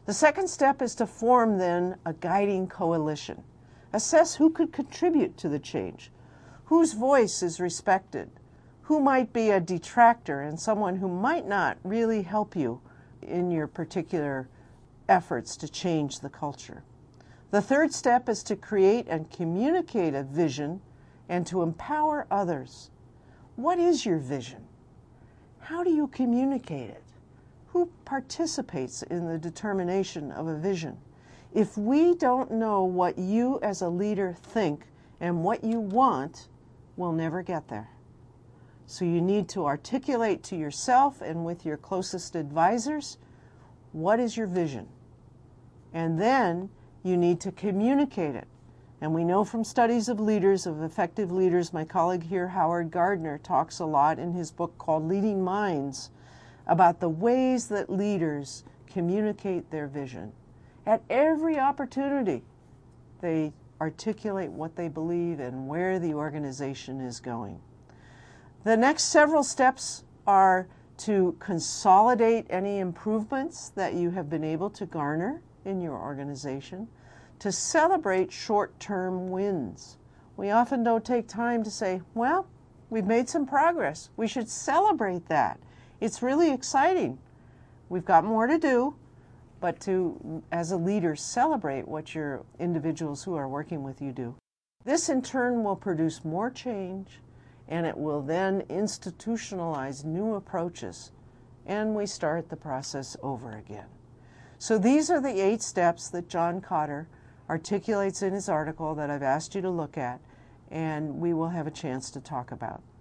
The second step is to form then a guiding coalition. Assess who could contribute to the change, whose voice is respected, who might be a detractor and someone who might not really help you in your particular efforts to change the culture. The third step is to create and communicate a vision and to empower others. What is your vision? How do you communicate it? Who participates in the determination of a vision? If we don't know what you as a leader think and what you want, we'll never get there. So you need to articulate to yourself and with your closest advisors, what is your vision? And then you need to communicate it. And we know from studies of leaders, of effective leaders, my colleague here, Howard Gardner, talks a lot in his book called Leading Minds about the ways that leaders communicate their vision. At every opportunity, they articulate what they believe and where the organization is going. The next several steps are to consolidate any improvements that you have been able to garner in your organization, to celebrate short-term wins. We often don't take time to say, well, we've made some progress. We should celebrate that. It's really exciting. We've got more to do, but to, as a leader, celebrate what your individuals who are working with you do. This in turn will produce more change, and it will then institutionalize new approaches, and we start the process over again. So these are the 8 steps that John Kotter articulates in his article that I've asked you to look at, and we will have a chance to talk about.